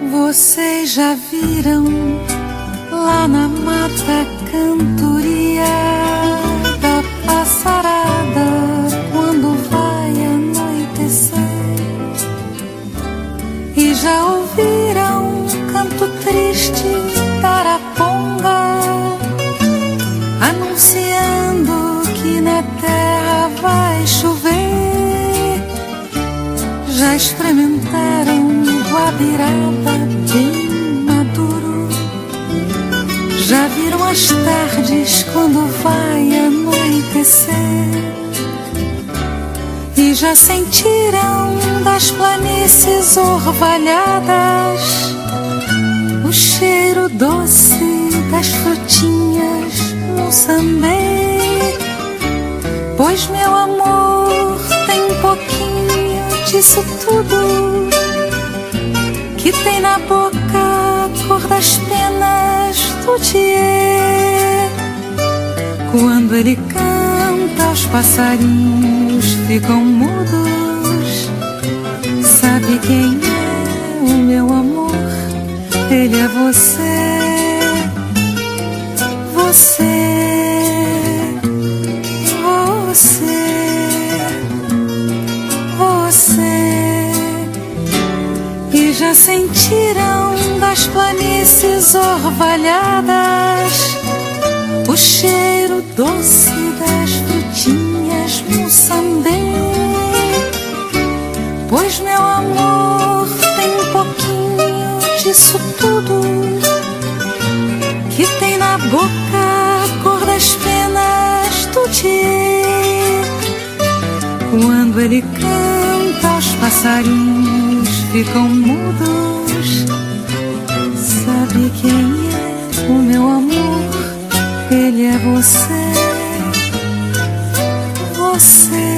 Vocês já viram lá na mata cantoria da passarada quando vai anoitecer? E já ouviram um canto triste da araponga anunciando que na terra vai chover? Já experimentaram guabiraba bem maduro? Já viram as tardes quando vai anoitecer? E já sentiram das planícies orvalhadas o cheiro doce das frutinhas no sambê? Pois meu amor tem um pouquinho disso tudo, que tem na boca a cor das penas do dia. Quando ele canta, os passarinhos ficam mudos. Sabe quem é o meu amor? Ele é você. Você, você. E já sentiram das planícies orvalhadas o cheiro doce das frutinhas no sambê? Pois meu amor tem um pouquinho disso tudo, que tem na boca a cor das penas do dia. Quando ele canta, os passarinhos ficam mudos. Sabe quem é o meu amor? Ele é você. Você.